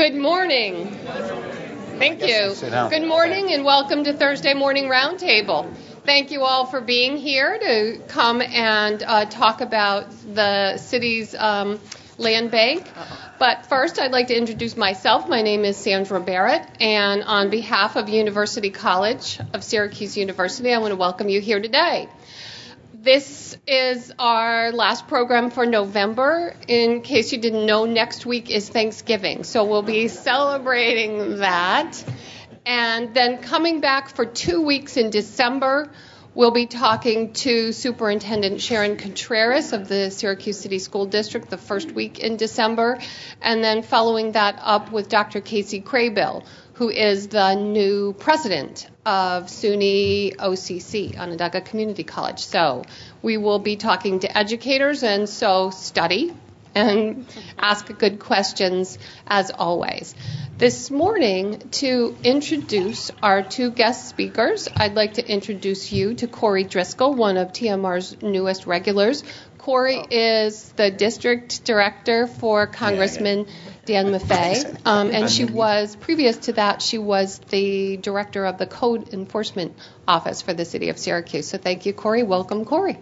Good morning. Thank you. Good morning and welcome to Thursday Morning Roundtable. Thank you all for being here to come and talk about the city's land bank. But first, I'd like to introduce myself. My name is Sandra Barrett, and on behalf of University College of Syracuse University, I want to welcome you here today. This is our last program for November. In case you didn't know, next week is Thanksgiving, so we'll be celebrating that. And then coming back for 2 weeks in December, we'll be talking to Superintendent Sharon Contreras of the Syracuse City School District the first week in December, and then following that up with Dr. Casey Craybill, who is the new president of SUNY OCC, Onondaga Community College. So we will be talking to educators, and so study and ask good questions as always. This morning, to introduce our two guest speakers, I'd like to introduce you to Corey Driscoll, one of TMR's newest regulars. Corey is the district director for Congressman Dan Maffei, and she was, previous to that, she was the director of the Code Enforcement Office for the city of Syracuse. So thank you, Corey. Welcome, Corey.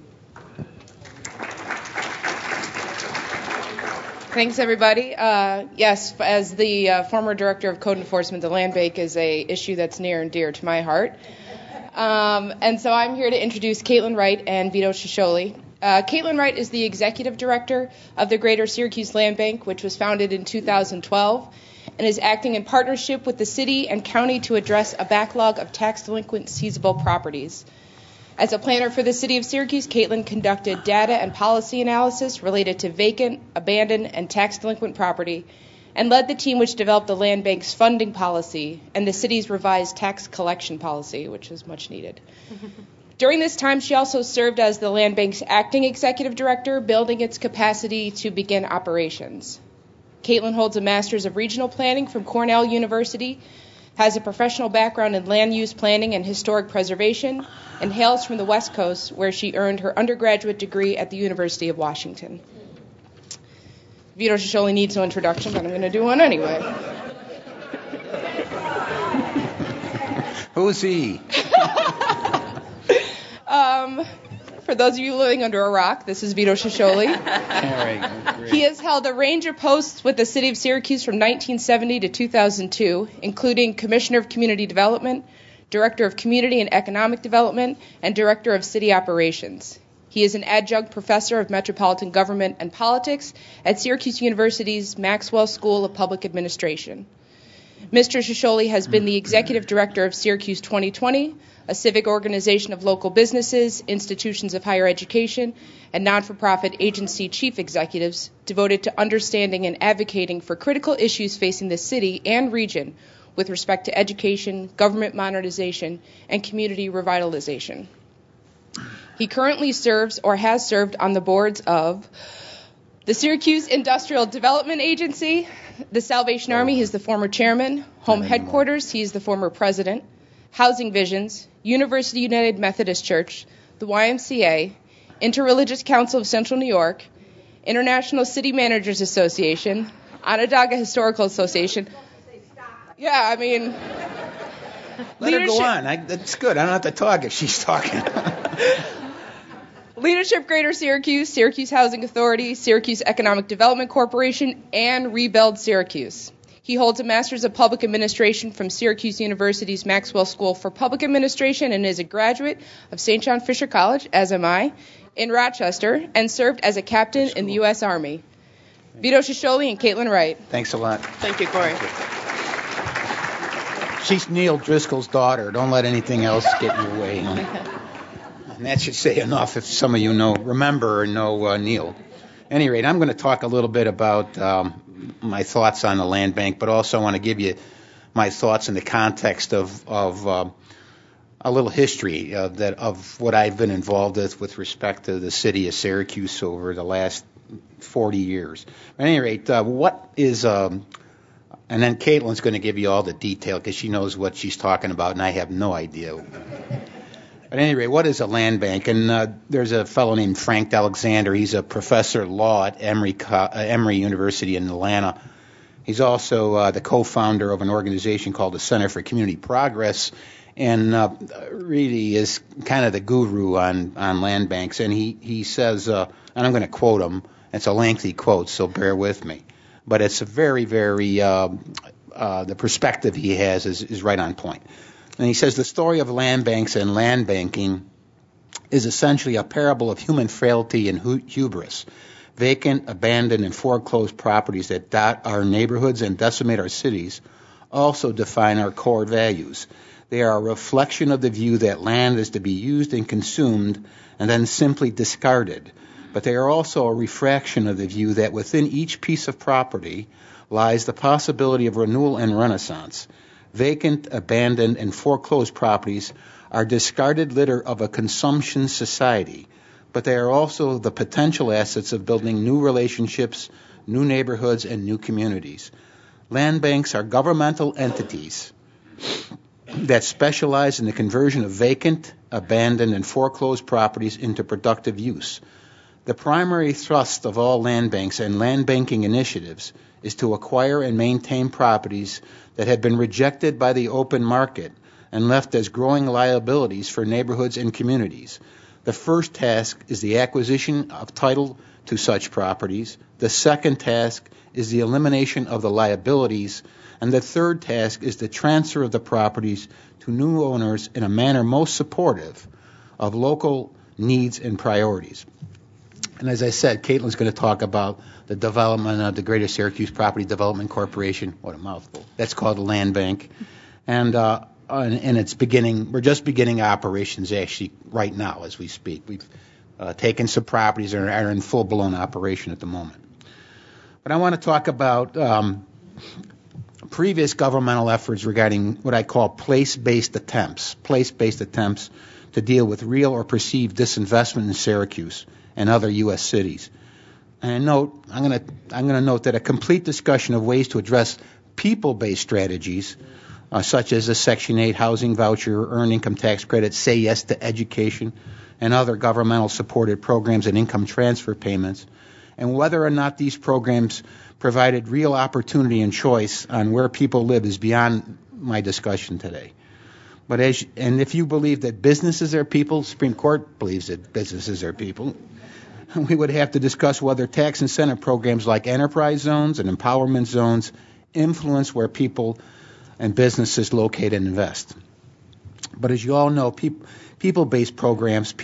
Thanks, everybody. Yes, as the former director of Code Enforcement, the land bank is a issue that's near and dear to my heart. And so I'm here to introduce Caitlin Wright and Vito Ciancioli. Caitlin Wright is the executive director of the Greater Syracuse Land Bank, which was founded in 2012, and is acting in partnership with the city and county to address a backlog of tax delinquent seizable properties. As a planner for the city of Syracuse, Caitlin conducted data and policy analysis related to vacant, abandoned, and tax delinquent property, and led the team which developed the land bank's funding policy and the city's revised tax collection policy, which is much needed. During this time, she also served as the land bank's acting executive director, building its capacity to begin operations. Caitlin holds a master's of regional planning from Cornell University, has a professional background in land use planning and historic preservation, and hails from the West Coast, where she earned her undergraduate degree at the University of Washington. Vito Ciancioli needs no introduction, but I'm going to do one anyway. Who's he? For those of you living under a rock, this is Vito Ciancioli. He has held a range of posts with the city of Syracuse from 1970 to 2002, including Commissioner of Community Development, Director of Community and Economic Development, and Director of City Operations. He is an adjunct professor of Metropolitan Government and Politics at Syracuse University's Maxwell School of Public Administration. Mr. Ciancioli has been the executive director of Syracuse 2020, a civic organization of local businesses, institutions of higher education, and non-for-profit agency chief executives devoted to understanding and advocating for critical issues facing the city and region with respect to education, government modernization, and community revitalization. He currently serves or has served on the boards of the Syracuse Industrial Development Agency, the Salvation Army, he's the former chairman, Home Headquarters, he's the former president, Housing Visions, University United Methodist Church, the YMCA, Interreligious Council of Central New York, International City Managers Association, Onondaga Historical Association. Yeah, I mean... Let her go on. That's good. I don't have to talk if she's talking. Leadership Greater Syracuse, Syracuse Housing Authority, Syracuse Economic Development Corporation, and Rebuild Syracuse. He holds a Master's of Public Administration from Syracuse University's Maxwell School for Public Administration and is a graduate of St. John Fisher College, as am I, in Rochester, and served as a captain in the U.S. Army. Vito Ciancioli and Caitlin Wright. Thanks a lot. Thank you, Corey. She's Neil Driscoll's daughter. Don't let anything else get in your way. And that should say enough if some of you remember or know Neil. At any rate, I'm going to talk a little bit about my thoughts on the land bank, but also want to give you my thoughts in the context of a little history of what I've been involved with respect to the city of Syracuse over the last 40 years. At any rate, what is and then Caitlin's going to give you all the detail because she knows what she's talking about, and I have no idea. At any rate, what is a land bank? And there's a fellow named Frank Alexander. He's a professor of law at Emory University in Atlanta. He's also the co-founder of an organization called the Center for Community Progress, and really is kind of the guru on land banks. And he says, and I'm going to quote him, it's a lengthy quote, so bear with me, but it's a very, very, the perspective he has is right on point. And he says the story of land banks and land banking is essentially a parable of human frailty and hubris. Vacant, abandoned, and foreclosed properties that dot our neighborhoods and decimate our cities also define our core values. They are a reflection of the view that land is to be used and consumed and then simply discarded. But they are also a refraction of the view that within each piece of property lies the possibility of renewal and renaissance. Vacant, abandoned, and foreclosed properties are discarded litter of a consumption society, but they are also the potential assets of building new relationships, new neighborhoods, and new communities. Land banks are governmental entities that specialize in the conversion of vacant, abandoned, and foreclosed properties into productive use. The primary thrust of all land banks and land banking initiatives is to acquire and maintain properties that have been rejected by the open market and left as growing liabilities for neighborhoods and communities. The first task is the acquisition of title to such properties. The second task is the elimination of the liabilities. And the third task is the transfer of the properties to new owners in a manner most supportive of local needs and priorities. And as I said, Caitlin's going to talk about the development of the Greater Syracuse Property Development Corporation. What a mouthful. That's called a land bank. And it's beginning, we're just beginning operations actually right now as we speak. We've taken some properties that are in full-blown operation at the moment. But I want to talk about previous governmental efforts regarding what I call place-based attempts to deal with real or perceived disinvestment in Syracuse and other U.S. cities. And I'm going to note that a complete discussion of ways to address people-based strategies, such as the Section 8 housing voucher, earned income tax credit, Say Yes to Education, and other governmental supported programs and income transfer payments, and whether or not these programs provided real opportunity and choice on where people live is beyond my discussion today. But if you believe that businesses are people, Supreme Court believes that businesses are people, we would have to discuss whether tax incentive programs like enterprise zones and empowerment zones influence where people and businesses locate and invest. But as you all know, people-based programs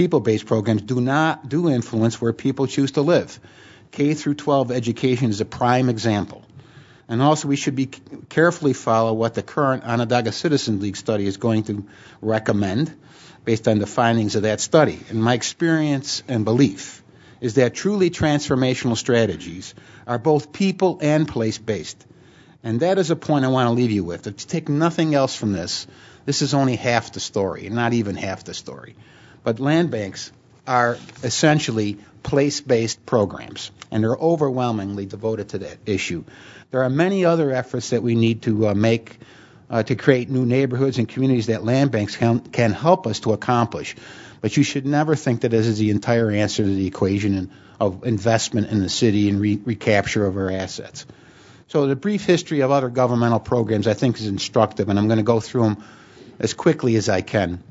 do influence where people choose to live. K through 12 education is a prime example. And also we should be carefully follow what the current Onondaga Citizen League study is going to recommend based on the findings of that study. And my experience and belief is that truly transformational strategies are both people and place-based. And that is a point I want to leave you with. If you take nothing else from this, this is only half the story, not even half the story. But land banks are essentially place-based programs, and they're overwhelmingly devoted to that issue. There are many other efforts that we need to make to create new neighborhoods and communities that land banks can help us to accomplish. But you should never think that this is the entire answer to the equation of investment in the city and recapture of our assets. So the brief history of other governmental programs I think is instructive, and I'm going to go through them as quickly as I can.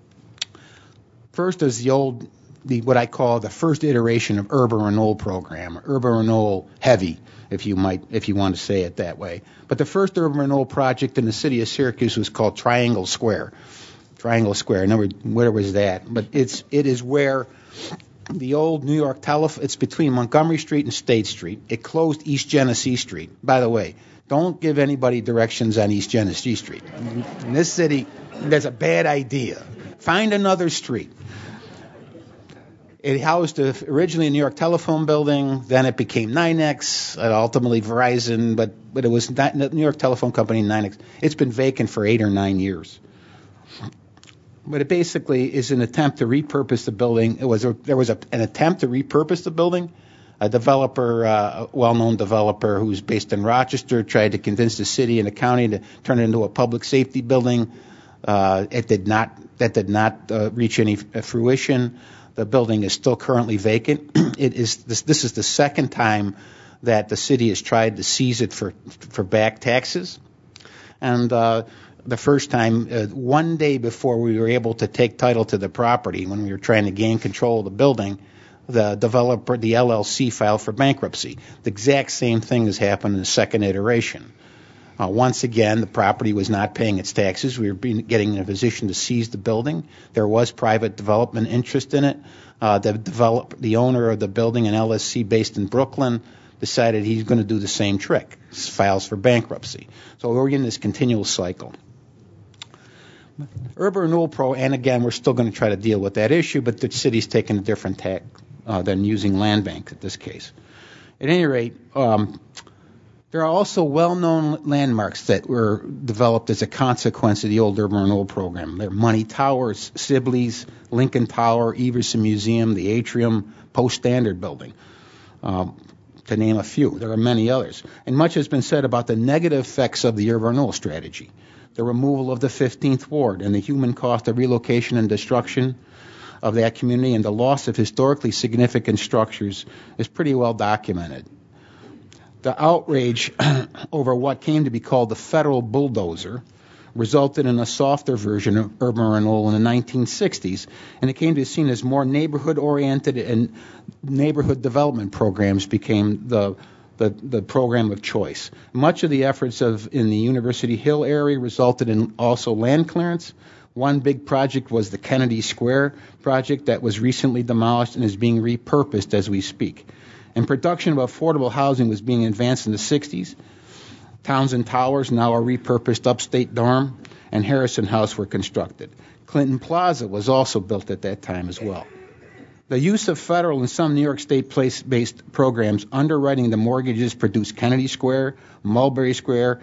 First is what I call the first iteration of urban renewal program, urban renewal heavy, if you want to say it that way. But the first urban renewal project in the city of Syracuse was called Triangle Square. Triangle Square. Where was that? But it is where the old New York telephone. It's between Montgomery Street and State Street. It closed East Genesee Street. By the way, don't give anybody directions on East Genesee Street. In this city, that's a bad idea. Find another street. It housed originally a New York Telephone building. Then it became NYNEX, ultimately Verizon, but it was not New York Telephone Company, NYNEX. It's been vacant for 8 or 9 years. But it basically is an attempt to repurpose the building. There was an attempt to repurpose the building. A developer, a well-known developer who's based in Rochester, tried to convince the city and the county to turn it into a public safety building. That did not reach any fruition. The building is still currently vacant. This is the second time that the city has tried to seize it for back taxes. And the first time, one day before we were able to take title to the property, when we were trying to gain control of the building, the developer, the LLC, filed for bankruptcy. The exact same thing has happened in the second iteration. Once again, the property was not paying its taxes. We were getting in a position to seize the building. There was private development interest in it. The owner of the building, an LSC based in Brooklyn, decided he's going to do the same trick, files for bankruptcy. So we're in this continual cycle. Urban renewal and again, we're still going to try to deal with that issue, but the city's taken a different tack than using land bank in this case. At any rate, there are also well-known landmarks that were developed as a consequence of the old urban renewal program. They're Money Towers, Sibley's, Lincoln Tower, Everson Museum, the Atrium, Post Standard Building, to name a few. There are many others. And much has been said about the negative effects of the urban renewal strategy. The removal of the 15th Ward and the human cost of relocation and destruction of that community and the loss of historically significant structures is pretty well documented. The outrage over what came to be called the federal bulldozer resulted in a softer version of urban renewal in the 1960s, and it came to be seen as more neighborhood-oriented, and neighborhood development programs became the program of choice. Much of the efforts in the University Hill area resulted in also land clearance. One big project was the Kennedy Square project that was recently demolished and is being repurposed as we speak. And production of affordable housing was being advanced in the 60s. Townsend Towers, now a repurposed upstate dorm, and Harrison House were constructed. Clinton Plaza was also built at that time as well. The use of federal and some New York State place-based programs underwriting the mortgages produced Kennedy Square, Mulberry Square,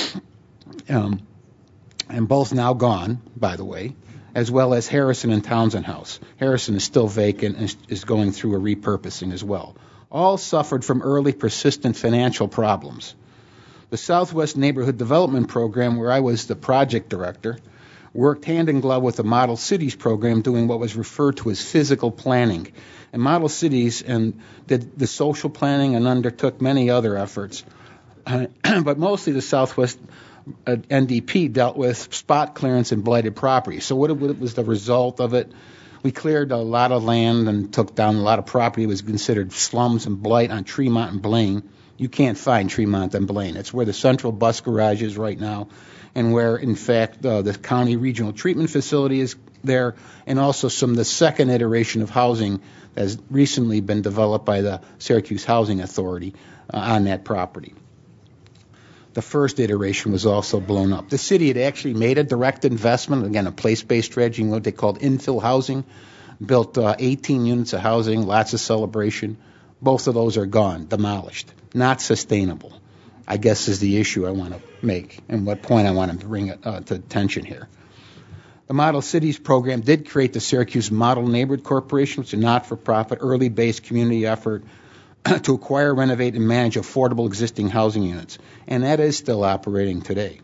and both now gone, by the way, as well as Harrison and Townsend House. Harrison is still vacant and is going through a repurposing as well. All suffered from early persistent financial problems. The Southwest Neighborhood Development Program, where I was the project director, worked hand in glove with the Model Cities program, doing what was referred to as physical planning. And Model Cities did the social planning and undertook many other efforts. But mostly the Southwest NDP dealt with spot clearance and blighted property. So what was the result of it? We cleared a lot of land and took down a lot of property. It was considered slums and blight on Tremont and Blaine. You can't find Tremont and Blaine. It's where the central bus garage is right now, and where, in fact, the county regional treatment facility is there, and also the second iteration of housing has recently been developed by the Syracuse Housing Authority on that property. The first iteration was also blown up. The city had actually made a direct investment, again, a place-based strategy, what they called infill housing, built 18 units of housing, lots of celebration. Both of those are gone, demolished, not sustainable, I guess is the issue I want to make and what point I want to bring to attention here. The Model Cities program did create the Syracuse Model Neighborhood Corporation, which is a not-for-profit, early-based community effort to acquire, renovate, and manage affordable existing housing units, and that is still operating today.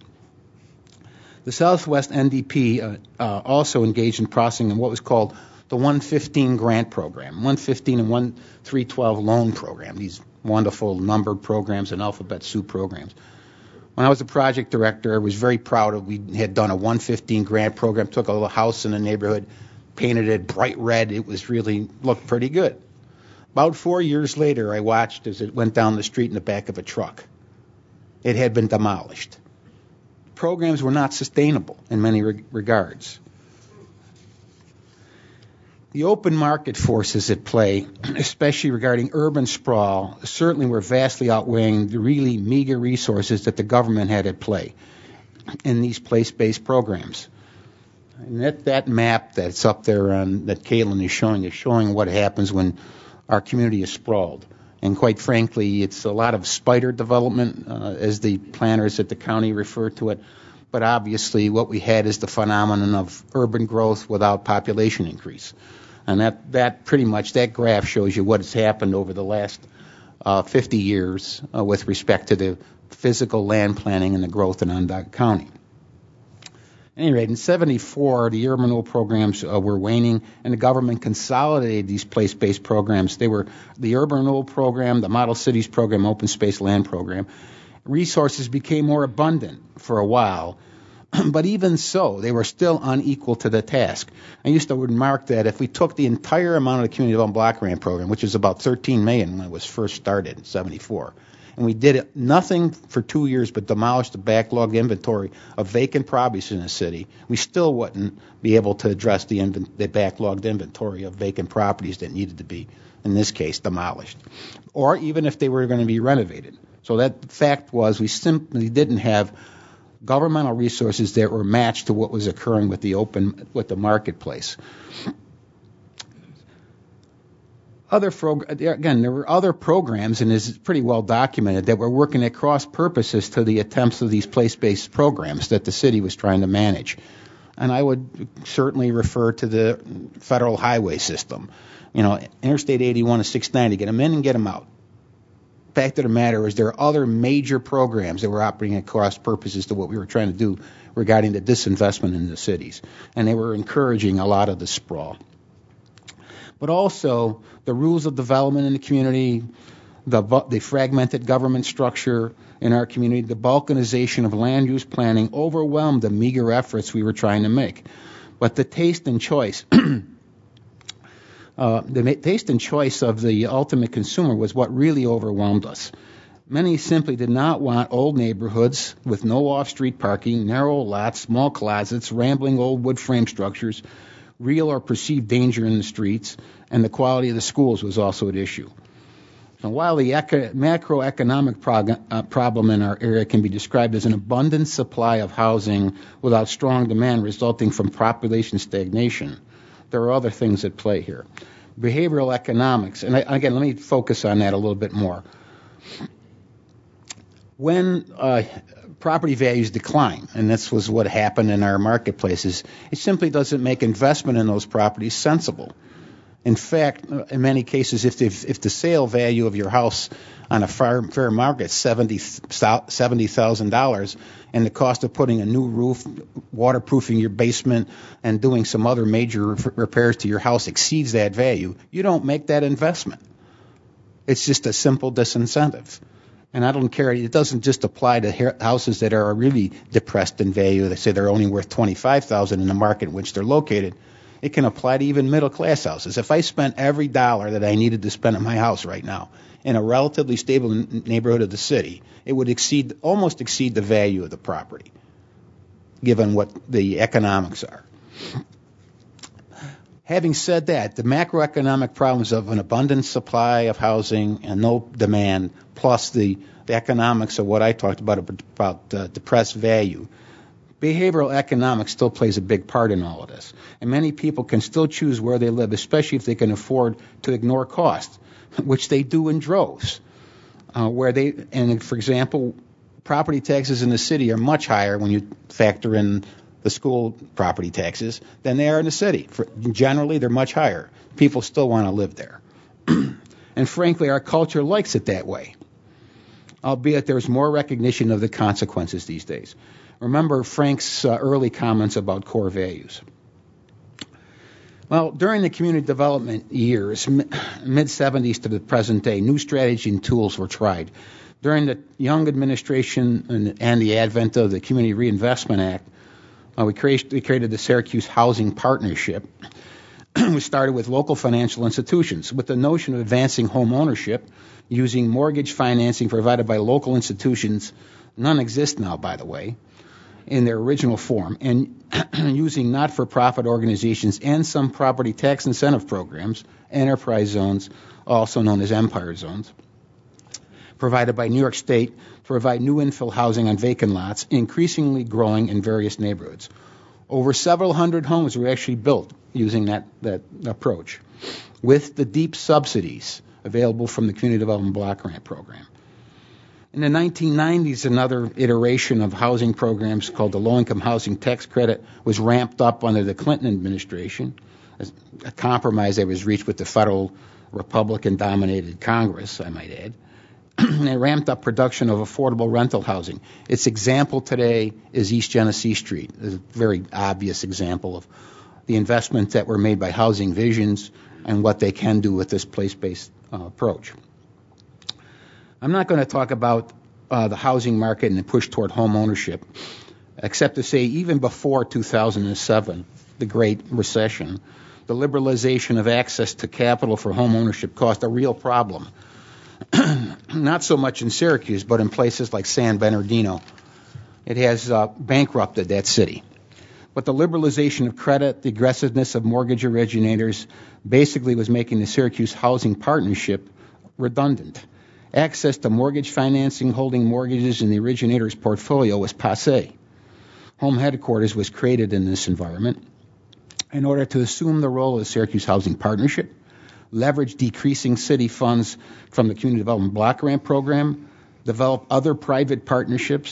The Southwest NDP also engaged in processing what was called the 115 grant program, 115 and 1312 loan program, these wonderful numbered programs and alphabet soup programs. When I was a project director, I was very proud of we had done a 115 grant program, took a little house in the neighborhood, painted it bright red. It was really looked pretty good. About 4 years later, I watched as it went down the street in the back of a truck. It had been demolished. Programs were not sustainable in many regards. The open market forces at play, especially regarding urban sprawl, certainly were vastly outweighing the really meager resources that the government had at play in these place-based programs. And that map that's up there that Caitlin is showing what happens when our community is sprawled. And quite frankly, it's a lot of spider development, as the planners at the county refer to it. But obviously what we had is the phenomenon of urban growth without population increase. And that pretty much, that graph shows you what has happened over the last 50 years with respect to the physical land planning and the growth in Onondaga County. At any rate, in 74, the urban renewal programs were waning, and the government consolidated these place-based programs. They were the urban renewal program, the model cities program, open space land program. Resources became more abundant for a while, but even so, they were still unequal to the task. I used to remark that if we took the entire amount of the community development block grant program, which was about $13 million when it was first started in 74, and we did nothing for 2 years but demolished the backlog inventory of vacant properties in the city, we still wouldn't be able to address the backlogged inventory of vacant properties that needed to be, in this case, demolished, or even if they were going to be renovated. So that fact was we simply didn't have governmental resources that were matched to what was occurring with the marketplace. Again, there were other programs, and this is pretty well documented, that were working at cross purposes to the attempts of these place-based programs that the city was trying to manage. And I would certainly refer to the federal highway system. Interstate 81 and 690, get them in and get them out. Fact of the matter is there are other major programs that were operating at cross purposes to what we were trying to do regarding the disinvestment in the cities. And they were encouraging a lot of the sprawl. But also the rules of development in the community, the fragmented government structure in our community, the balkanization of land use planning overwhelmed the meager efforts we were trying to make. But the taste and choice of the ultimate consumer was what really overwhelmed us. Many simply did not want old neighborhoods with no off-street parking, narrow lots, small closets, rambling old wood frame structures, real or perceived danger in the streets, and the quality of the schools was also at issue. And while the macroeconomic problem in our area can be described as an abundant supply of housing without strong demand resulting from population stagnation, there are other things at play here. Behavioral economics, and again, let me focus on that a little bit more. When property values decline, and this was what happened in our marketplaces, it simply doesn't make investment in those properties sensible. In fact, in many cases, if the sale value of your house on a fair market is $70,000, and the cost of putting a new roof, waterproofing your basement, and doing some other major repairs to your house exceeds that value, you don't make that investment. It's just a simple disincentive. And I don't care. It doesn't just apply to houses that are really depressed in value. They say they're only worth $25,000 in the market in which they're located. It can apply to even middle-class houses. If I spent every dollar that I needed to spend on my house right now in a relatively stable neighborhood of the city, it would almost exceed the value of the property, given what the economics are. Having said that, the macroeconomic problems of an abundant supply of housing and no demand, plus the economics of what I talked about depressed value, behavioral economics still plays a big part in all of this. And many people can still choose where they live, especially if they can afford to ignore cost, which they do in droves. For example, property taxes in the city are much higher when you factor in the school property taxes than they are in the city. Generally, they're much higher. People still want to live there. And frankly, our culture likes it that way, albeit there's more recognition of the consequences these days. Remember Frank's early comments about core values. Well, during the community development years, mid-70s to the present day, new strategy and tools were tried. During the Young administration and the advent of the Community Reinvestment Act, we created the Syracuse Housing Partnership. We started with local financial institutions with the notion of advancing home ownership using mortgage financing provided by local institutions. None exist now, by the way, in their original form, and using not-for-profit organizations and some property tax incentive programs, enterprise zones, also known as Empire zones, provided by New York State to provide new infill housing on vacant lots, increasingly growing in various neighborhoods. Over several hundred homes were actually built using that approach, with the deep subsidies available from the Community Development Block Grant Program. In the 1990s, another iteration of housing programs called the Low-Income Housing Tax Credit was ramped up under the Clinton administration, a compromise that was reached with the federal Republican-dominated Congress, I might add. They ramped up production of affordable rental housing. Its example today is East Genesee Street, a very obvious example of the investments that were made by Housing Visions and what they can do with this place-based approach. I'm not going to talk about the housing market and the push toward home ownership, except to say even before 2007, the Great Recession, the liberalization of access to capital for home ownership caused a real problem. Not so much in Syracuse, but in places like San Bernardino. It has bankrupted that city. But the liberalization of credit, the aggressiveness of mortgage originators, basically was making the Syracuse Housing Partnership redundant. Access to mortgage financing holding mortgages in the originator's portfolio was passé. Home Headquarters was created in this environment in order to assume the role of the Syracuse Housing Partnership, leverage decreasing city funds from the Community Development Block Grant Program, develop other private partnerships,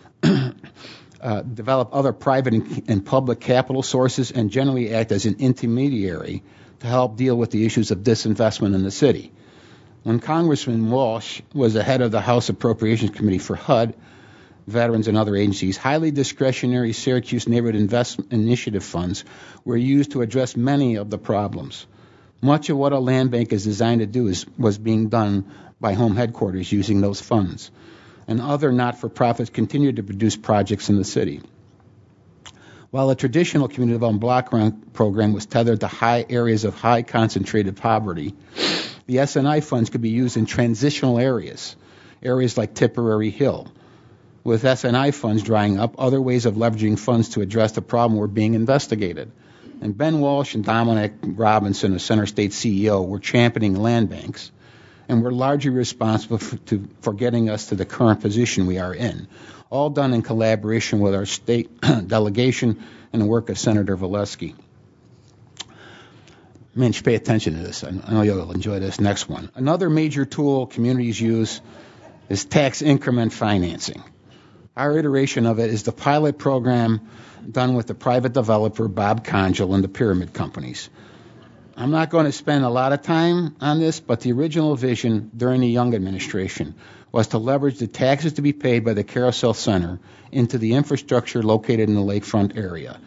develop other private and public capital sources, and generally act as an intermediary to help deal with the issues of disinvestment in the city. When Congressman Walsh was the head of the House Appropriations Committee for HUD, veterans and other agencies, highly discretionary Syracuse Neighborhood Investment Initiative funds were used to address many of the problems. Much of what a land bank is designed to do was being done by Home Headquarters using those funds. And other not-for-profits continued to produce projects in the city. While a traditional community development block grant program was tethered to high areas of high concentrated poverty, the S&I funds could be used in transitional areas like Tipperary Hill. With S&I funds drying up, other ways of leveraging funds to address the problem were being investigated. And Ben Walsh and Dominic Robinson, the Center State CEO, were championing land banks and were largely responsible for getting us to the current position we are in, all done in collaboration with our state delegation and the work of Senator Valesky. Man, you should pay attention to this. I know you'll enjoy this next one. Another major tool communities use is tax increment financing. Our iteration of it is the pilot program done with the private developer Bob Congel and the Pyramid Companies. I'm not going to spend a lot of time on this, but the original vision during the Young administration was to leverage the taxes to be paid by the Carousel Center into the infrastructure located in the lakefront area,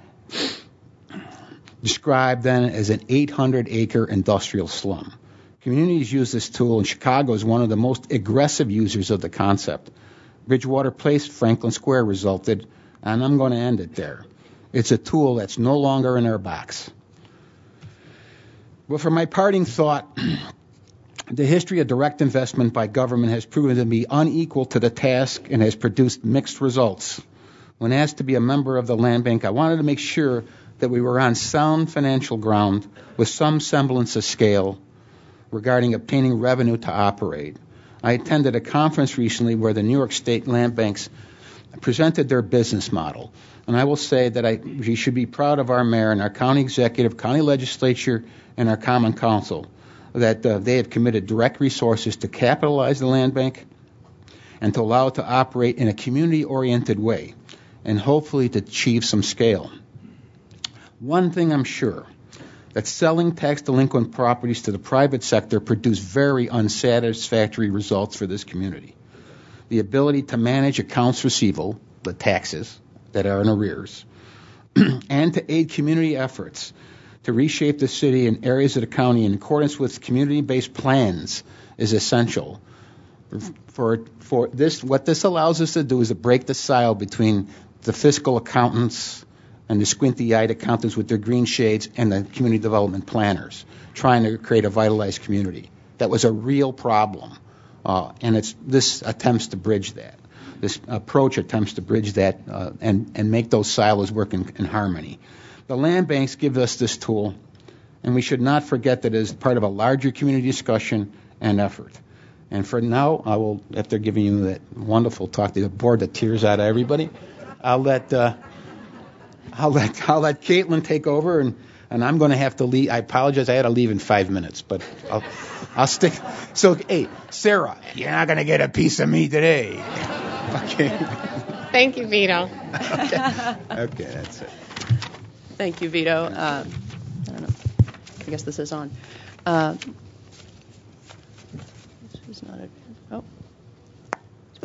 described then as an 800-acre industrial slum. Communities use this tool, and Chicago is one of the most aggressive users of the concept. Bridgewater Place, Franklin Square resulted, and I'm going to end it there. It's a tool that's no longer in our box. Well, for my parting thought, the history of direct investment by government has proven to be unequal to the task and has produced mixed results. When asked to be a member of the land bank, I wanted to make sure that we were on sound financial ground with some semblance of scale regarding obtaining revenue to operate. I attended a conference recently where the New York State land banks presented their business model. And I will say that we should be proud of our mayor and our county executive, county legislature, and our common council, that they have committed direct resources to capitalize the land bank and to allow it to operate in a community-oriented way and hopefully to achieve some scale. One thing I'm sure, that selling tax-delinquent properties to the private sector produced very unsatisfactory results for this community. The ability to manage accounts receivable, the taxes that are in arrears, and to aid community efforts to reshape the city and areas of the county in accordance with community-based plans is essential. For this, what this allows us to do is to break the silo between the fiscal accountants and the squinty-eyed accountants with their green shades and the community development planners trying to create a vitalized community. That was a real problem, and this attempts to bridge that. This approach attempts to bridge that and make those silos work in harmony. The land banks give us this tool, and we should not forget that it is part of a larger community discussion and effort. And for now, I will, after giving you that wonderful talk, the board that tears out of everybody, I'll let Caitlin take over, and I'm going to have to leave. I apologize, I had to leave in 5 minutes, but I'll stick. So, hey, Sarah, you're not going to get a piece of me today. Okay. Thank you, Vito. Okay, that's it. Thank you, Vito. I don't know. I guess this is on. This is not a. Oh.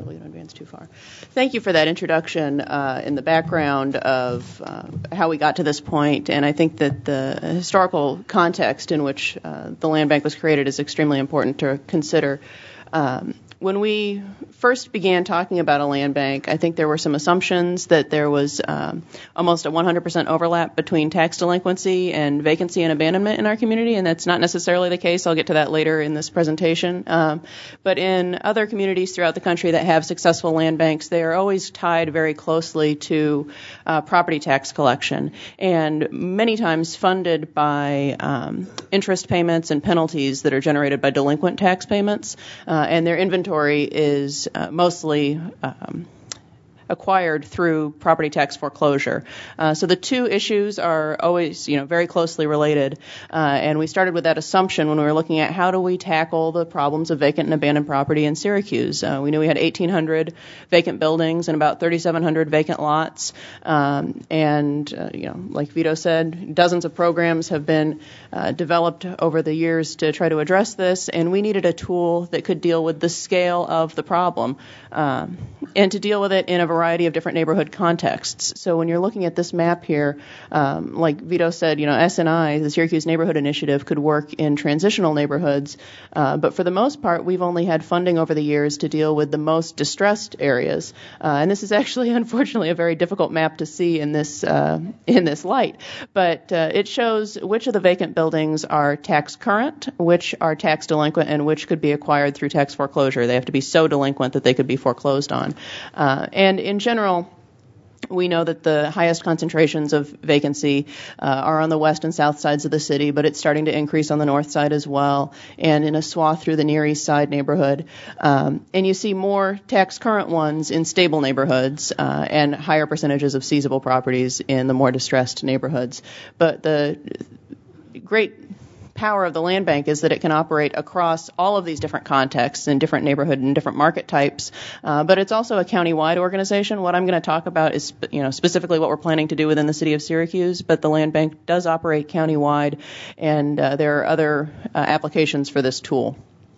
we don't advance too far. Thank you for that introduction in the background of how we got to this point, and I think that the historical context in which the land bank was created is extremely important to consider. When we first began talking about a land bank, I think there were some assumptions that there was almost a 100% overlap between tax delinquency and vacancy and abandonment in our community, and that's not necessarily the case. I'll get to that later in this presentation. But in other communities throughout the country that have successful land banks, they are always tied very closely to property tax collection, and many times funded by interest payments and penalties that are generated by delinquent tax payments, and their inventory is mostly acquired through property tax foreclosure. So the two issues are always, very closely related. And we started with that assumption when we were looking at how do we tackle the problems of vacant and abandoned property in Syracuse. We knew we had 1,800 vacant buildings and about 3,700 vacant lots. Like Vito said, dozens of programs have been developed over the years to try to address this, and we needed a tool that could deal with the scale of the problem and to deal with it in a variety of different neighborhood contexts. So when you're looking at this map here, like Vito said, SNI, the Syracuse Neighborhood Initiative, could work in transitional neighborhoods, but for the most part, we've only had funding over the years to deal with the most distressed areas. And this is actually, unfortunately, a very difficult map to see in this light, but it shows which of the vacant buildings are tax current, which are tax delinquent, and which could be acquired through tax foreclosure. They have to be so delinquent that they could be foreclosed on. And in general, we know that the highest concentrations of vacancy are on the west and south sides of the city, but it's starting to increase on the north side as well, and in a swath through the Near East Side neighborhood. And you see more tax current ones in stable neighborhoods and higher percentages of seizable properties in the more distressed neighborhoods. But the great power of the land bank is that it can operate across all of these different contexts in different neighborhood and different market types, but it's also a county-wide organization. What I'm going to talk about is specifically what we're planning to do within the city of Syracuse, but the land bank does operate county-wide, and there are other applications for this tool.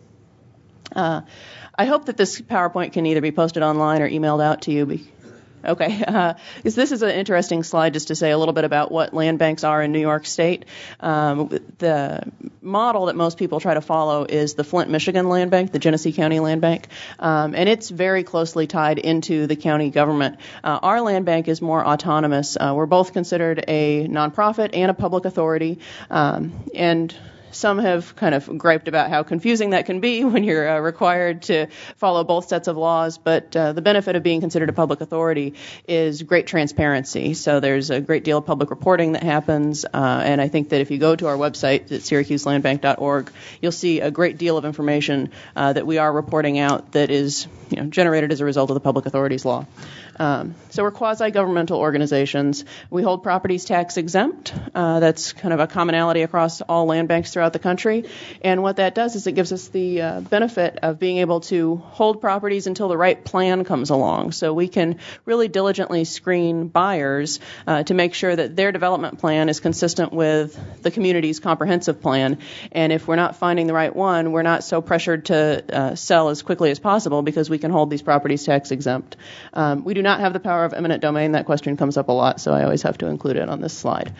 I hope that this PowerPoint can either be posted online or emailed out to you. Okay, because this is an interesting slide just to say a little bit about what land banks are in New York State. The model that most people try to follow is the Flint, Michigan Land Bank, the Genesee County Land Bank, and it's very closely tied into the county government. Our land bank is more autonomous. We're both considered a nonprofit and a public authority, and some have kind of griped about how confusing that can be when you're required to follow both sets of laws, but the benefit of being considered a public authority is great transparency. So there's a great deal of public reporting that happens, and I think that if you go to our website at syracuselandbank.org, you'll see a great deal of information that we are reporting out that is generated as a result of the public authorities law. So we're quasi-governmental organizations. We hold properties tax exempt. That's kind of a commonality across all land banks throughout the country. And what that does is it gives us the benefit of being able to hold properties until the right plan comes along. So we can really diligently screen buyers to make sure that their development plan is consistent with the community's comprehensive plan. And if we're not finding the right one, we're not so pressured to sell as quickly as possible because we can hold these properties tax exempt. We do not have the power of eminent domain. That question comes up a lot, so I always have to include it on this slide.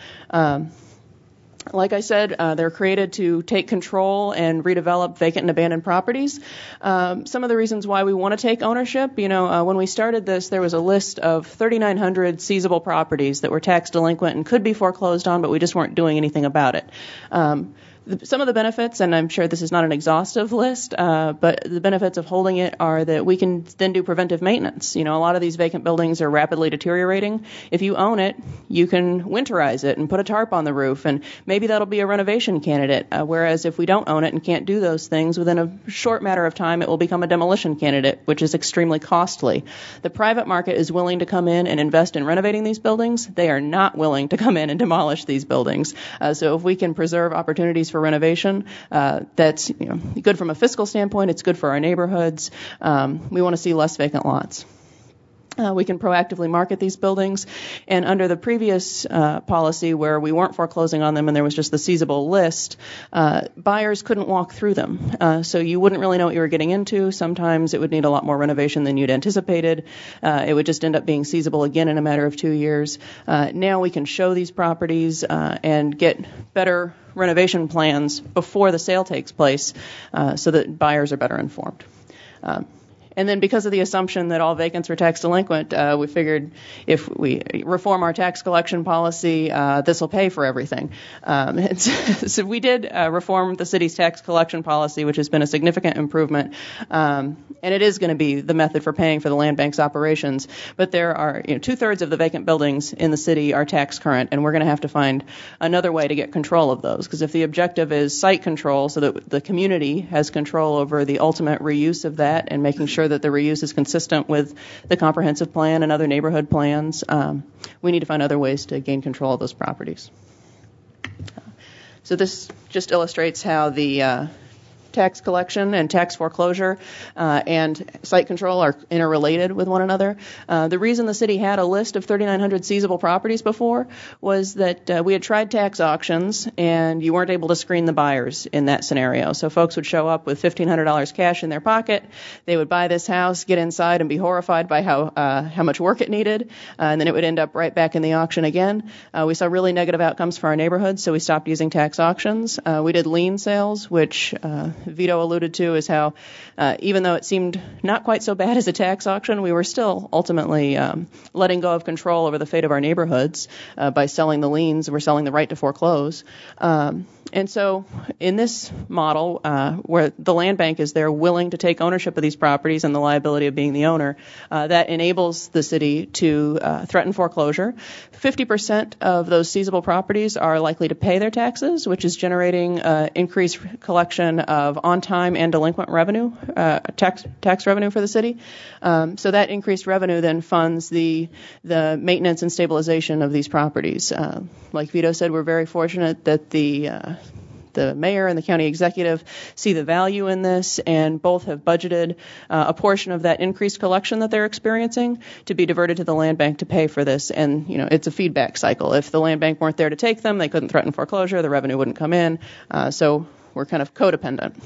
Like I said, they're created to take control and redevelop vacant and abandoned properties. Some of the reasons why we want to take ownership, when we started this, there was a list of 3,900 seizable properties that were tax delinquent and could be foreclosed on, but we just weren't doing anything about it. Some of the benefits, and I'm sure this is not an exhaustive list, but the benefits of holding it are that we can then do preventive maintenance. A lot of these vacant buildings are rapidly deteriorating. If you own it, you can winterize it and put a tarp on the roof, and maybe that'll be a renovation candidate. Whereas if we don't own it and can't do those things, within a short matter of time, it will become a demolition candidate, which is extremely costly. The private market is willing to come in and invest in renovating these buildings. They are not willing to come in and demolish these buildings. So if we can preserve opportunities for renovation, that's good from a fiscal standpoint. It's good for our neighborhoods. We want to see less vacant lots. We can proactively market these buildings. And under the previous policy where we weren't foreclosing on them and there was just the seizable list, buyers couldn't walk through them. So you wouldn't really know what you were getting into. Sometimes it would need a lot more renovation than you'd anticipated. It would just end up being seizable again in a matter of 2 years. Now we can show these properties and get better renovation plans before the sale takes place so that buyers are better informed. And then because of the assumption that all vacants were tax delinquent, we figured if we reform our tax collection policy, this will pay for everything. So we did reform the city's tax collection policy, which has been a significant improvement. And it is going to be the method for paying for the land bank's operations. But there are 2/3 of the vacant buildings in the city are tax current, and we're going to have to find another way to get control of those. Because if the objective is site control so that the community has control over the ultimate reuse of that and making sure that the reuse is consistent with the comprehensive plan and other neighborhood plans, we need to find other ways to gain control of those properties. So this just illustrates how the tax collection and tax foreclosure and site control are interrelated with one another. The reason the city had a list of 3,900 seizable properties before was that we had tried tax auctions and you weren't able to screen the buyers in that scenario. So folks would show up with $1,500 cash in their pocket. They would buy this house, get inside, and be horrified by how much work it needed, and then it would end up right back in the auction again. We saw really negative outcomes for our neighborhood, so we stopped using tax auctions. We did lien sales, which Vito alluded to is how even though it seemed not quite so bad as a tax auction, we were still ultimately letting go of control over the fate of our neighborhoods by selling the liens. We're selling the right to foreclose. And so in this model, where the land bank is there willing to take ownership of these properties and the liability of being the owner, that enables the city to threaten foreclosure. 50% of those seizable properties are likely to pay their taxes, which is generating increased collection of on-time and delinquent revenue, tax revenue for the city. So that increased revenue then funds the maintenance and stabilization of these properties. Like Vito said, we're very fortunate that the mayor and the county executive see the value in this, and both have budgeted a portion of that increased collection that they're experiencing to be diverted to the land bank to pay for this. And, it's a feedback cycle. If the land bank weren't there to take them, they couldn't threaten foreclosure, the revenue wouldn't come in. So we're kind of codependent.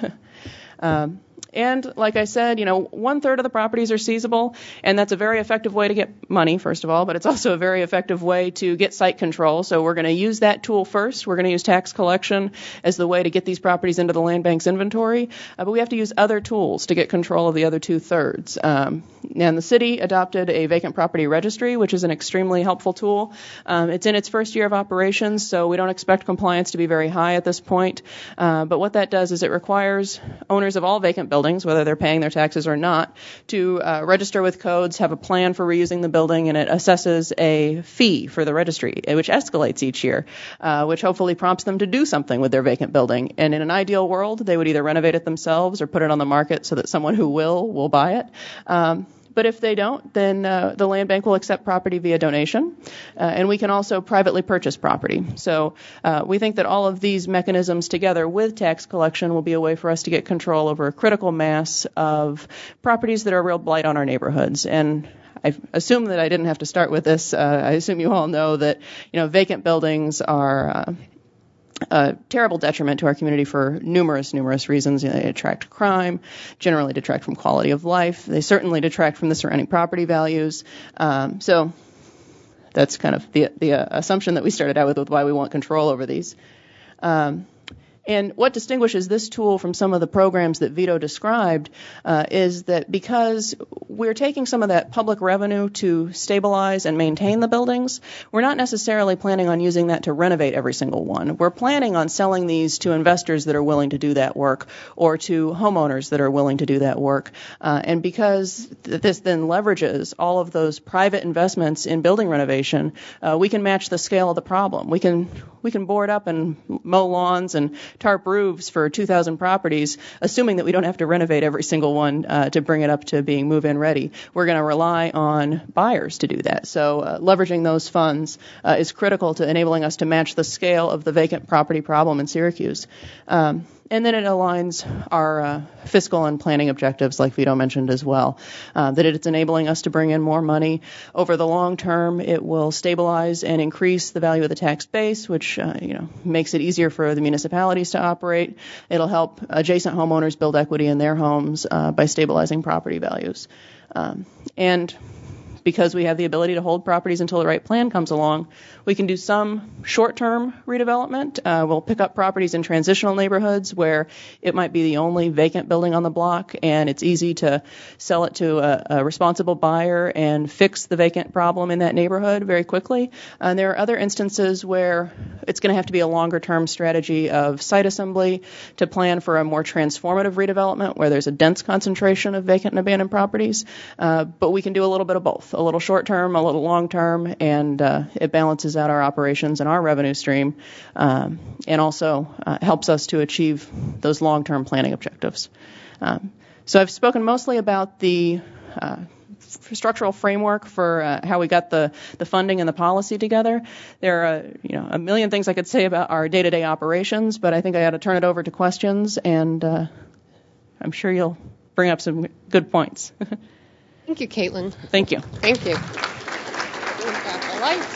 And like I said, 1/3 of the properties are seizable, and that's a very effective way to get money, first of all, but it's also a very effective way to get site control. So we're going to use that tool first. We're going to use tax collection as the way to get these properties into the land bank's inventory, but we have to use other tools to get control of the other 2/3. And the city adopted a vacant property registry, which is an extremely helpful tool. It's in its first year of operations, so we don't expect compliance to be very high at this point. But what that does is it requires owners of all vacant buildings, whether they're paying their taxes or not, to register with codes, have a plan for reusing the building, and it assesses a fee for the registry, which escalates each year, which hopefully prompts them to do something with their vacant building. And in an ideal world, they would either renovate it themselves or put it on the market so that someone who will buy it. But if they don't, then the land bank will accept property via donation, and we can also privately purchase property. So we think that all of these mechanisms together with tax collection will be a way for us to get control over a critical mass of properties that are a real blight on our neighborhoods. And I assume that I didn't have to start with this. I assume you all know that vacant buildings are a terrible detriment to our community for numerous reasons. They attract crime, generally detract from quality of life. They certainly detract from the surrounding property values. So that's kind of the assumption that we started out with why we want control over these. And what distinguishes this tool from some of the programs that Vito described is that because we're taking some of that public revenue to stabilize and maintain the buildings, we're not necessarily planning on using that to renovate every single one. We're planning on selling these to investors that are willing to do that work, or to homeowners that are willing to do that work. And because this then leverages all of those private investments in building renovation, we can match the scale of the problem. We can board up and mow lawns and tarp roofs for 2,000 properties, assuming that we don't have to renovate every single one to bring it up to being move-in ready. We're going to rely on buyers to do that. So leveraging those funds is critical to enabling us to match the scale of the vacant property problem in Syracuse. And then it aligns our fiscal and planning objectives, like Vito mentioned as well, that it's enabling us to bring in more money. Over the long term, it will stabilize and increase the value of the tax base, which makes it easier for the municipalities to operate. It'll help adjacent homeowners build equity in their homes by stabilizing property values. And because we have the ability to hold properties until the right plan comes along, we can do some short-term redevelopment. We'll pick up properties in transitional neighborhoods where it might be the only vacant building on the block, and it's easy to sell it to a responsible buyer and fix the vacant problem in that neighborhood very quickly. And there are other instances where it's going to have to be a longer-term strategy of site assembly to plan for a more transformative redevelopment where there's a dense concentration of vacant and abandoned properties. But we can do a little bit of both. A little short-term, a little long-term, and it balances out our operations and our revenue stream, and also helps us to achieve those long-term planning objectives. So I've spoken mostly about the structural framework for how we got the funding and the policy together. There are a million things I could say about our day-to-day operations, but I think I ought to turn it over to questions, and I'm sure you'll bring up some good points. Thank you, Caitlin. Thank you. Thank you. We've got the lights.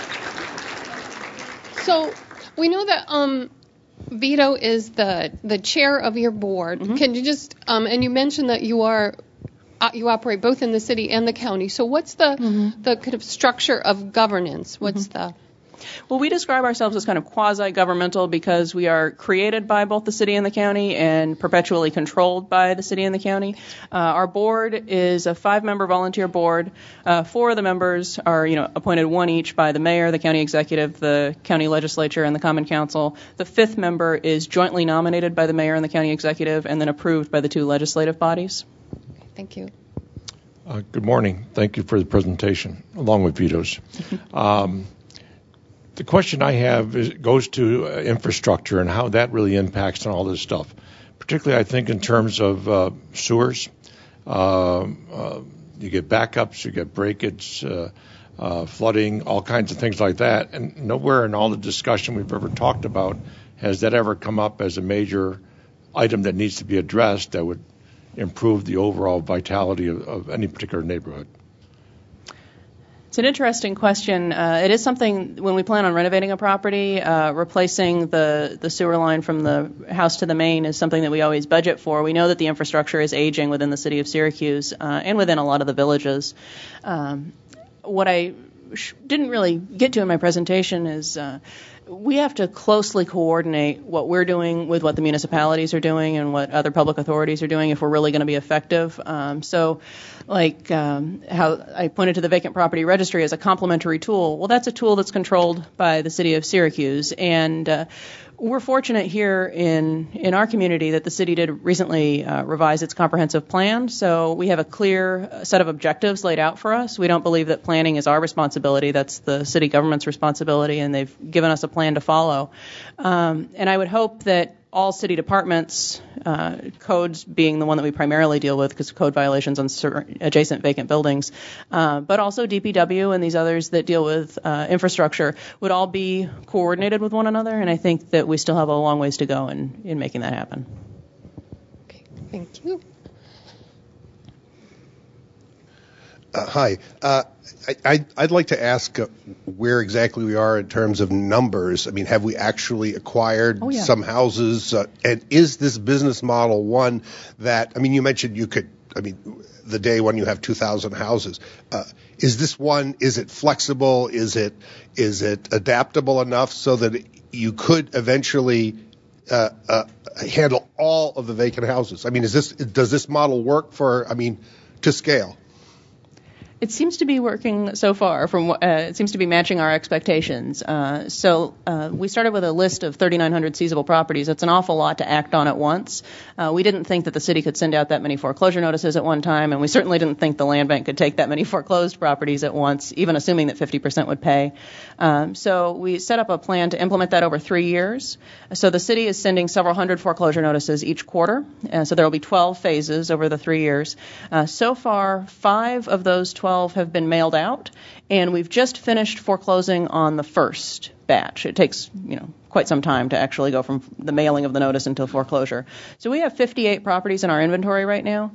So we know that Vito is the chair of your board. Mm-hmm. Can you just and you mentioned that you operate both in the city and the county. So what's the kind of structure of governance? What's Well, we describe ourselves as kind of quasi-governmental because we are created by both the city and the county and perpetually controlled by the city and the county. Our board is a 5-member volunteer board. 4 of the members are, appointed one each by the mayor, the county executive, the county legislature, and the common council. The 5th member is jointly nominated by the mayor and the county executive and then approved by the 2 legislative bodies. Thank you. Good morning. Thank you for the presentation, along with Vito's. The question I have goes to infrastructure and how that really impacts on all this stuff. Particularly, I think, in terms of sewers. You get backups, you get breakage, flooding, all kinds of things like that. And nowhere in all the discussion we've ever talked about has that ever come up as a major item that needs to be addressed that would improve the overall vitality of any particular neighborhood. It's an interesting question. It is something, when we plan on renovating a property, replacing the sewer line from the house to the main is something that we always budget for. We know that the infrastructure is aging within the city of Syracuse and within a lot of the villages. What I didn't really get to in my presentation is we have to closely coordinate what we're doing with what the municipalities are doing and what other public authorities are doing if we're really going to be effective. How I pointed to the vacant property registry as a complementary tool. Well, that's a tool that's controlled by the city of Syracuse. And we're fortunate here in our community that the city did recently revise its comprehensive plan. So we have a clear set of objectives laid out for us. We don't believe that planning is our responsibility. That's the city government's responsibility, and they've given us a plan to follow. And I would hope that all city departments, codes being the one that we primarily deal with because of code violations on certain adjacent vacant buildings, but also DPW and these others that deal with infrastructure would all be coordinated with one another, and I think that we still have a long ways to go in making that happen. Okay, thank you. Hi. I'd like to ask where exactly we are in terms of numbers. I mean, have we actually acquired some houses? And is this business model one that, you mentioned the day when you have 2,000 houses. Is this one, is it flexible? Is it adaptable enough so that you could eventually handle all of the vacant houses? Does this model work to scale? It seems to be working so far. It seems to be matching our expectations. So we started with a list of 3,900 seizable properties. It's an awful lot to act on at once. We didn't think that the city could send out that many foreclosure notices at one time, and we certainly didn't think the land bank could take that many foreclosed properties at once, even assuming that 50% would pay. So we set up a plan to implement that over 3 years. So the city is sending several hundred foreclosure notices each quarter. So there will be 12 phases over the 3 years. So far, 5 of those 12 have been mailed out, and we've just finished foreclosing on the first batch. It takes, quite some time to actually go from the mailing of the notice until foreclosure. So we have 58 properties in our inventory right now.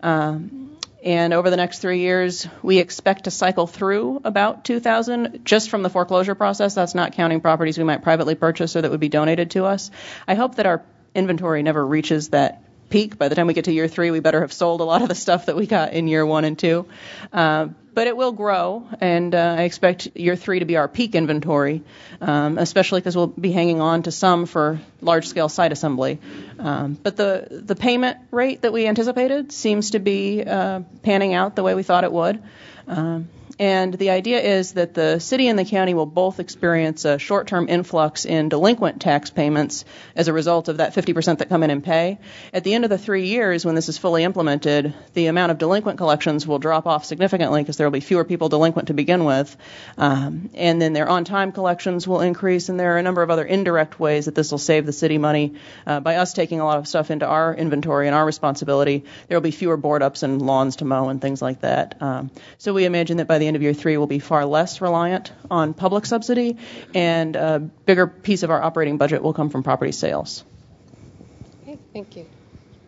And over the next 3 years, we expect to cycle through about 2,000 just from the foreclosure process. That's not counting properties we might privately purchase or that would be donated to us. I hope that our inventory never reaches that peak. By the time we get to year 3, we better have sold a lot of the stuff that we got in year 1 and 2. But it will grow, and I expect year 3 to be our peak inventory, especially because we'll be hanging on to some for large-scale site assembly. But the payment rate that we anticipated seems to be panning out the way we thought it would. And the idea is that the city and the county will both experience a short-term influx in delinquent tax payments as a result of that 50% that come in and pay. At the end of the 3 years, when this is fully implemented, the amount of delinquent collections will drop off significantly because there will be fewer people delinquent to begin with. And then their on-time collections will increase, and there are a number of other indirect ways that this will save the city money. By us taking a lot of stuff into our inventory and our responsibility, there will be fewer board-ups and lawns to mow and things like that. So we imagine that by the end of year 3, we'll be far less reliant on public subsidy, and a bigger piece of our operating budget will come from property sales. Okay, thank you.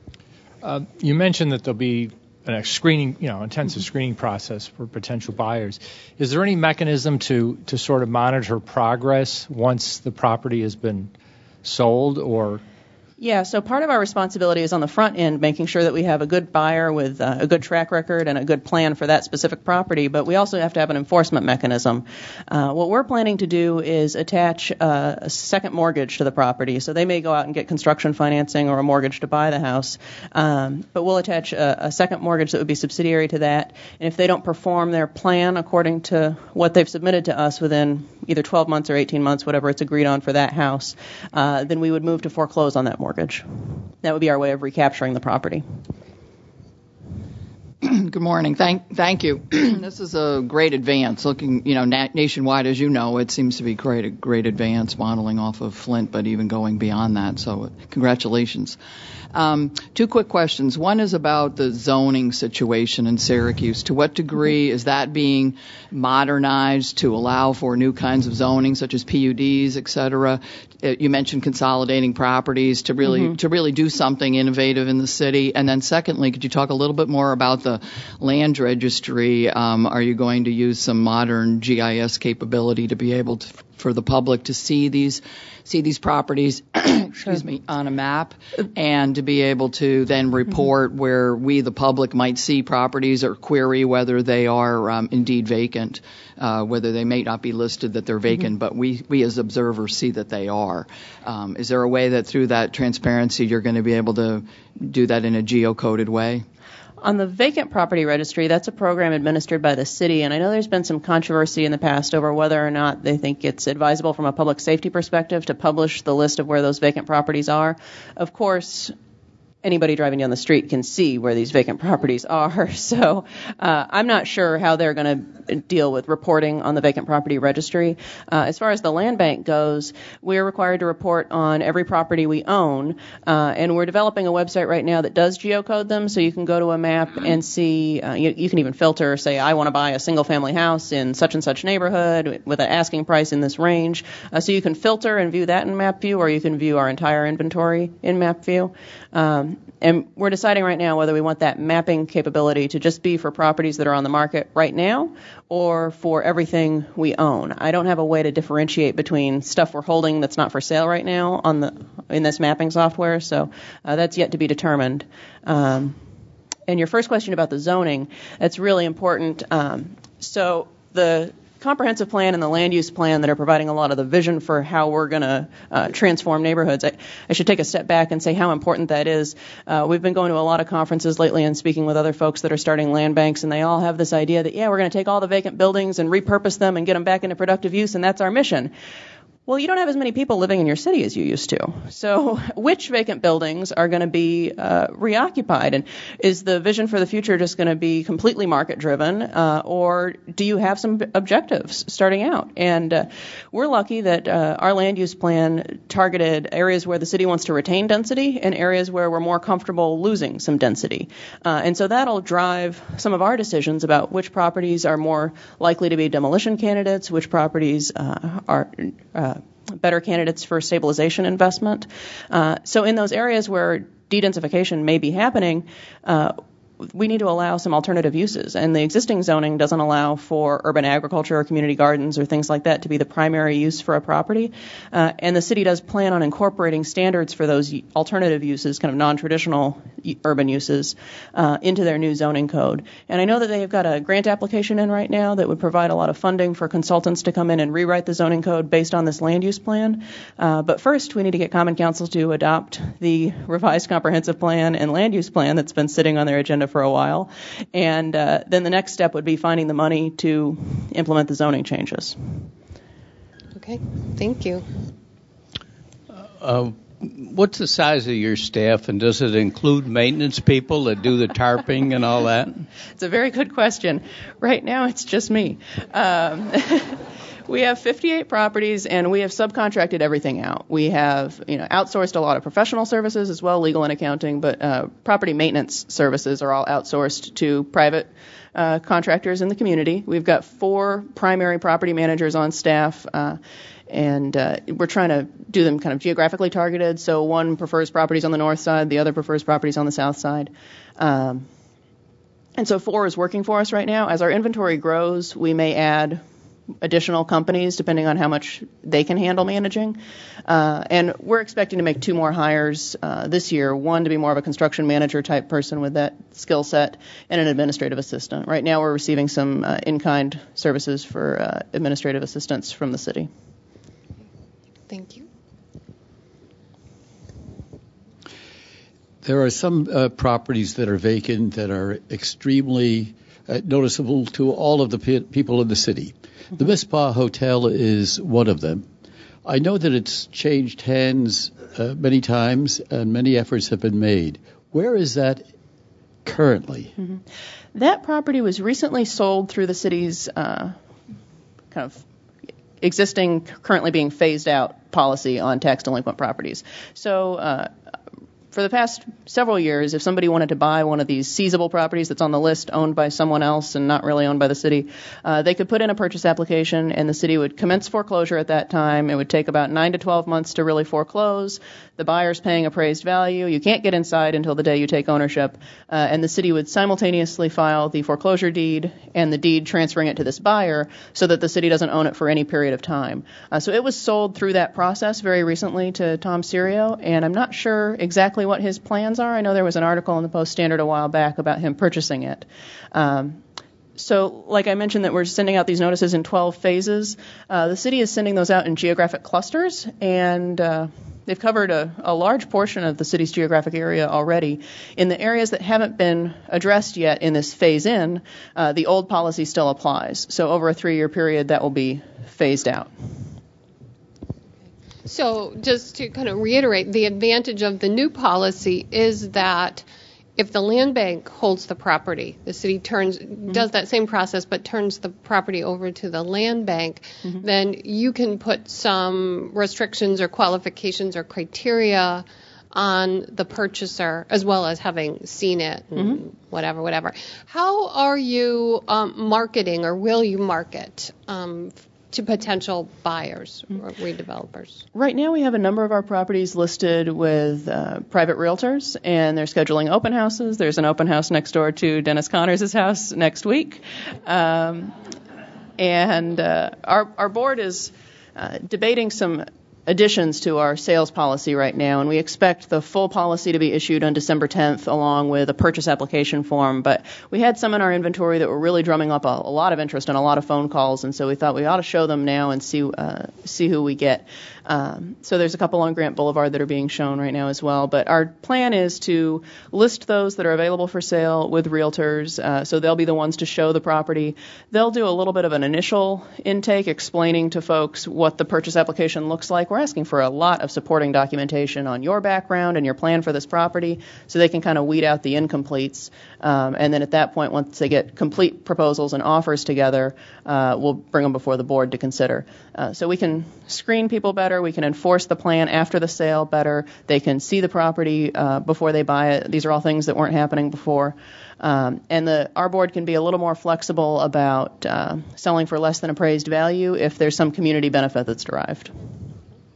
You mentioned that there'll be a screening, intensive screening process for potential buyers. Is there any mechanism to sort of monitor progress once the property has been sold, or? Yeah, so part of our responsibility is on the front end, making sure that we have a good buyer with a good track record and a good plan for that specific property, but we also have to have an enforcement mechanism. What we're planning to do is attach a second mortgage to the property. So they may go out and get construction financing or a mortgage to buy the house, but we'll attach a second mortgage that would be subsidiary to that. And if they don't perform their plan according to what they've submitted to us within either 12 months or 18 months, whatever it's agreed on for that house, then we would move to foreclose on that mortgage. That would be our way of recapturing the property. Good morning. Thank you. This is a great advance. Looking, nationwide, as you know, it seems to be a great advance, modeling off of Flint, but even going beyond that. So, congratulations. 2 quick questions. One is about the zoning situation in Syracuse. To what degree is that being modernized to allow for new kinds of zoning, such as PUDs, et cetera? You mentioned consolidating properties to really do something innovative in the city. And then secondly, could you talk a little bit more about the land registry? Are you going to use some modern GIS capability to be able to, for the public to see these properties on a map, and to be able to then report where we, the public, might see properties or query whether they are indeed vacant, whether they may not be listed that they're vacant, but we as observers see that they are. Is there a way that through that transparency you're going to be able to do that in a geocoded way? On the vacant property registry, that's a program administered by the city, and I know there's been some controversy in the past over whether or not they think it's advisable from a public safety perspective to publish the list of where those vacant properties are. Of course, anybody driving down the street can see where these vacant properties are. So I'm not sure how they're going to deal with reporting on the vacant property registry. As far as the land bank goes, we're required to report on every property we own, and we're developing a website right now that does geocode them, so you can go to a map and see, you can even filter, say, I want to buy a single-family house in such and such neighborhood with an asking price in this range. So you can filter and view that in map view, or you can view our entire inventory in map view. And we're deciding right now whether we want that mapping capability to just be for properties that are on the market right now or for everything we own. I don't have a way to differentiate between stuff we're holding that's not for sale right now in this mapping software, so that's yet to be determined. And your first question about the zoning, that's really important. So the comprehensive plan and the land use plan that are providing a lot of the vision for how we're going to transform neighborhoods. I should take a step back and say how important that is. We've been going to a lot of conferences lately and speaking with other folks that are starting land banks, and they all have this idea that, we're going to take all the vacant buildings and repurpose them and get them back into productive use, and that's our mission. Well, you don't have as many people living in your city as you used to. So which vacant buildings are going to be reoccupied? And is the vision for the future just going to be completely market-driven, or do you have some objectives starting out? And we're lucky that our land use plan targeted areas where the city wants to retain density and areas where we're more comfortable losing some density. And so that'll drive some of our decisions about which properties are more likely to be demolition candidates, which properties are better candidates for stabilization investment. So in those areas where de-densification may be happening, we need to allow some alternative uses, and the existing zoning doesn't allow for urban agriculture or community gardens or things like that to be the primary use for a property, and the city does plan on incorporating standards for those alternative uses, kind of non-traditional urban uses, into their new zoning code. And I know that they've got a grant application in right now that would provide a lot of funding for consultants to come in and rewrite the zoning code based on this land use plan, but first we need to get Common Council to adopt the revised comprehensive plan and land use plan that's been sitting on their agenda for a while, and then the next step would be finding the money to implement the zoning changes. Okay, thank you. What's the size of your staff, and does it include maintenance people that do the tarping and all that? It's a very good question. Right now it's just me. We have 58 properties, and we have subcontracted everything out. We have, outsourced a lot of professional services as well, legal and accounting, but property maintenance services are all outsourced to private contractors in the community. We've got 4 primary property managers on staff, and we're trying to do them kind of geographically targeted. So one prefers properties on the north side, the other prefers properties on the south side. And so 4 is working for us right now. As our inventory grows, we may add additional companies depending on how much they can handle managing. And we're expecting to make 2 more hires this year, one to be more of a construction manager type person with that skill set, and an administrative assistant. Right now we're receiving some in-kind services for administrative assistance from the city. Thank you. There are some properties that are vacant that are extremely noticeable to all of the people in the city. The Mississauga Hotel is one of them. I know that it's changed hands many times, and many efforts have been made. Where is that currently? Mm-hmm. That property was recently sold through the city's kind of existing, currently being phased out policy on tax delinquent properties. So for the past several years, if somebody wanted to buy one of these seizable properties that's on the list owned by someone else and not really owned by the city, they could put in a purchase application, and the city would commence foreclosure at that time. It would take about 9 to 12 months to really foreclose. The buyer's paying appraised value. You can't get inside until the day you take ownership, and the city would simultaneously file the foreclosure deed and the deed transferring it to this buyer so that the city doesn't own it for any period of time. So it was sold through that process very recently to Tom Serio, and I'm not sure exactly what his plans are. I know there was an article in the Post-Standard a while back about him purchasing it. So like I mentioned that we're sending out these notices in 12 phases. The city is sending those out in geographic clusters, and they've covered a large portion of the city's geographic area already. In the areas that haven't been addressed yet in this phase-in, the old policy still applies. So over a 3-year period, that will be phased out. So just to kind of reiterate, the advantage of the new policy is that if the land bank holds the property, the city does that same process but turns the property over to the land bank, then you can put some restrictions or qualifications or criteria on the purchaser as well as having seen it and whatever. How are you marketing, or will you market to potential buyers or redevelopers? Right now we have a number of our properties listed with private realtors, and they're scheduling open houses. There's an open house next door to Dennis Connors' house next week. And our board is debating some additions to our sales policy right now, and we expect the full policy to be issued on December 10th along with a purchase application form. But we had some in our inventory that were really drumming up a lot of interest and a lot of phone calls, and so we thought we ought to show them now and see who we get. So there's a couple on Grant Boulevard that are being shown right now as well. But our plan is to list those that are available for sale with realtors, so they'll be the ones to show the property. They'll do a little bit of an initial intake explaining to folks what the purchase application looks like. We're asking for a lot of supporting documentation on your background and your plan for this property so they can kind of weed out the incompletes. And then at that point, once they get complete proposals and offers together, we'll bring them before the board to consider. So we can screen people better. We can enforce the plan after the sale better. They can see the property before they buy it. These are all things that weren't happening before. And our board can be a little more flexible about selling for less than appraised value if there's some community benefit that's derived.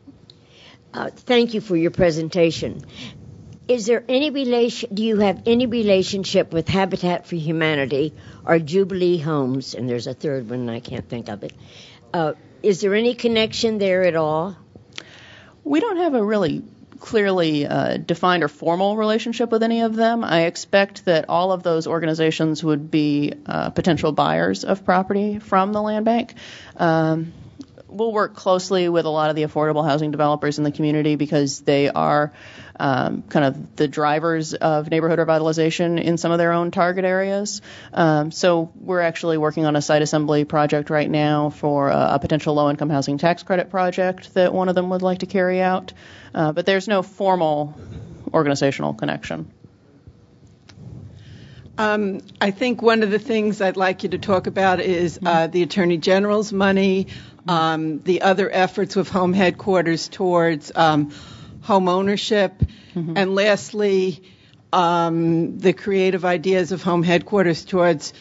Thank you for your presentation. Is there any do you have any relationship with Habitat for Humanity or Jubilee Homes? And there's a third one, and I can't think of it. Is there any connection there at all? We don't have a really clearly defined or formal relationship with any of them. I expect that all of those organizations would be potential buyers of property from the land bank. We'll work closely with a lot of the affordable housing developers in the community because they are kind of the drivers of neighborhood revitalization in some of their own target areas. So we're actually working on a site assembly project right now for a potential low-income housing tax credit project that one of them would like to carry out. But there's no formal organizational connection. I think one of the things I'd like you to talk about is the Attorney General's money, the other efforts with home headquarters towards home ownership, and lastly, the creative ideas of home headquarters towards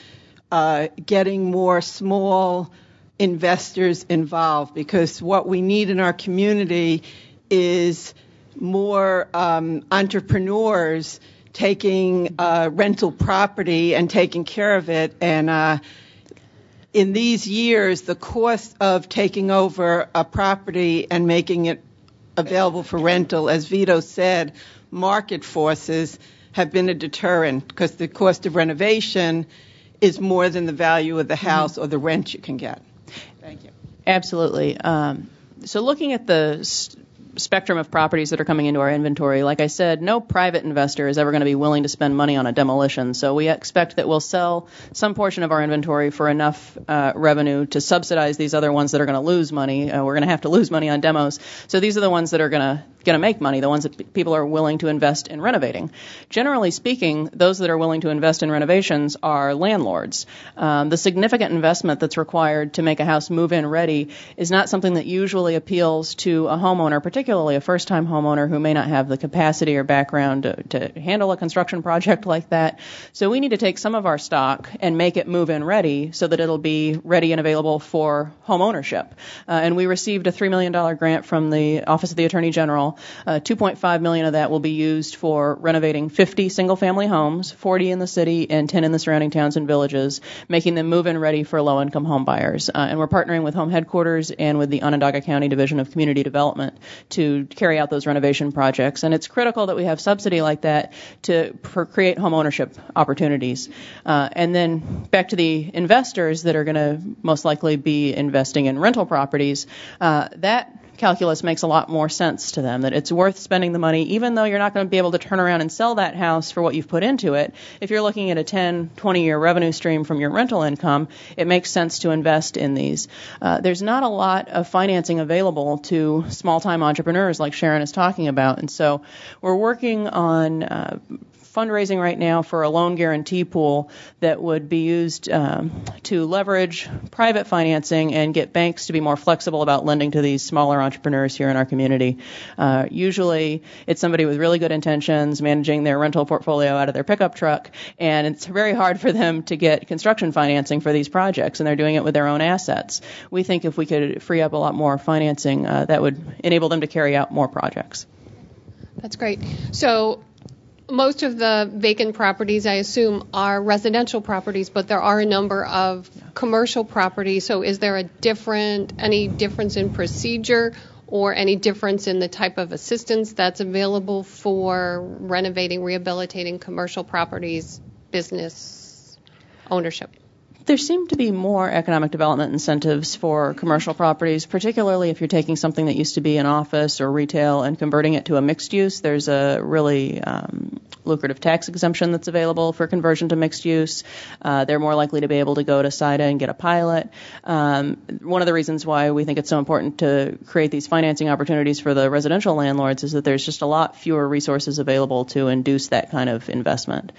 getting more small investors involved, because what we need in our community is more entrepreneurs taking rental property and taking care of it. And in these years, the cost of taking over a property and making it available for rental, as Vito said, market forces have been a deterrent because the cost of renovation is more than the value of the house or the rent you can get. Thank you. Absolutely. So looking at the spectrum of properties that are coming into our inventory, like I said, no private investor is ever going to be willing to spend money on a demolition. So we expect that we'll sell some portion of our inventory for enough revenue to subsidize these other ones that are going to lose money. We're going to have to lose money on demos. So these are the ones that are going to make money, the ones that people are willing to invest in renovating. Generally speaking, those that are willing to invest in renovations are landlords. The significant investment that's required to make a house move-in ready is not something that usually appeals to a homeowner, particularly a first-time homeowner who may not have the capacity or background to handle a construction project like that. So we need to take some of our stock and make it move-in ready so that it'll be ready and available for home ownership. And we received a $3 million grant from the Office of the Attorney General. $2.5 million of that will be used for renovating 50 single-family homes, 40 in the city and 10 in the surrounding towns and villages, making them move-in ready for low-income home buyers. And we're partnering with Home Headquarters and with the Onondaga County Division of Community Development to carry out those renovation projects. And it's critical that we have subsidy like that to create home ownership opportunities. And then back to the investors that are going to most likely be investing in rental properties, that calculus makes a lot more sense to them, that it's worth spending the money, even though you're not going to be able to turn around and sell that house for what you've put into it. If you're looking at a 10, 20-year revenue stream from your rental income, it makes sense to invest in these. There's not a lot of financing available to small-time entrepreneurs like Sharon is talking about, and so we're working on fundraising right now for a loan guarantee pool that would be used to leverage private financing and get banks to be more flexible about lending to these smaller entrepreneurs here in our community. Usually it's somebody with really good intentions managing their rental portfolio out of their pickup truck, and it's very hard for them to get construction financing for these projects, and they're doing it with their own assets. We think if we could free up a lot more financing, that would enable them to carry out more projects. That's great. So most of the vacant properties, I assume, are residential properties, but there are a number of commercial properties. So is there any difference in procedure or any difference in the type of assistance that's available for renovating, rehabilitating commercial properties, business ownership? There seem to be more economic development incentives for commercial properties, particularly if you're taking something that used to be an office or retail and converting it to a mixed use. There's a really lucrative tax exemption that's available for conversion to mixed use. They're more likely to be able to go to SIDA and get a pilot. One of the reasons why we think it's so important to create these financing opportunities for the residential landlords is that there's just a lot fewer resources available to induce that kind of investment.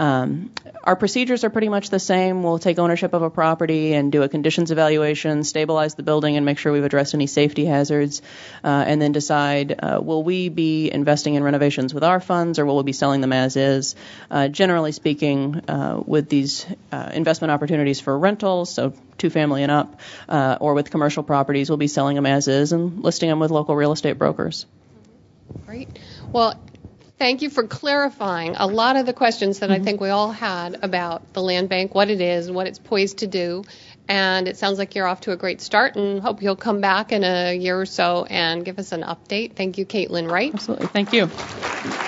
Our procedures are pretty much the same. We'll take ownership of a property and do a conditions evaluation, stabilize the building and make sure we've addressed any safety hazards, and then decide, will we be investing in renovations with our funds or will we be selling them as is? Generally speaking, with these investment opportunities for rentals, so 2-family and up, or with commercial properties, we'll be selling them as is and listing them with local real estate brokers. Great. Well, thank you for clarifying a lot of the questions that I think we all had about the land bank, what it is, and what it's poised to do. And it sounds like you're off to a great start, and hope you'll come back in a year or so and give us an update. Thank you, Caitlin Wright. Absolutely. Thank you.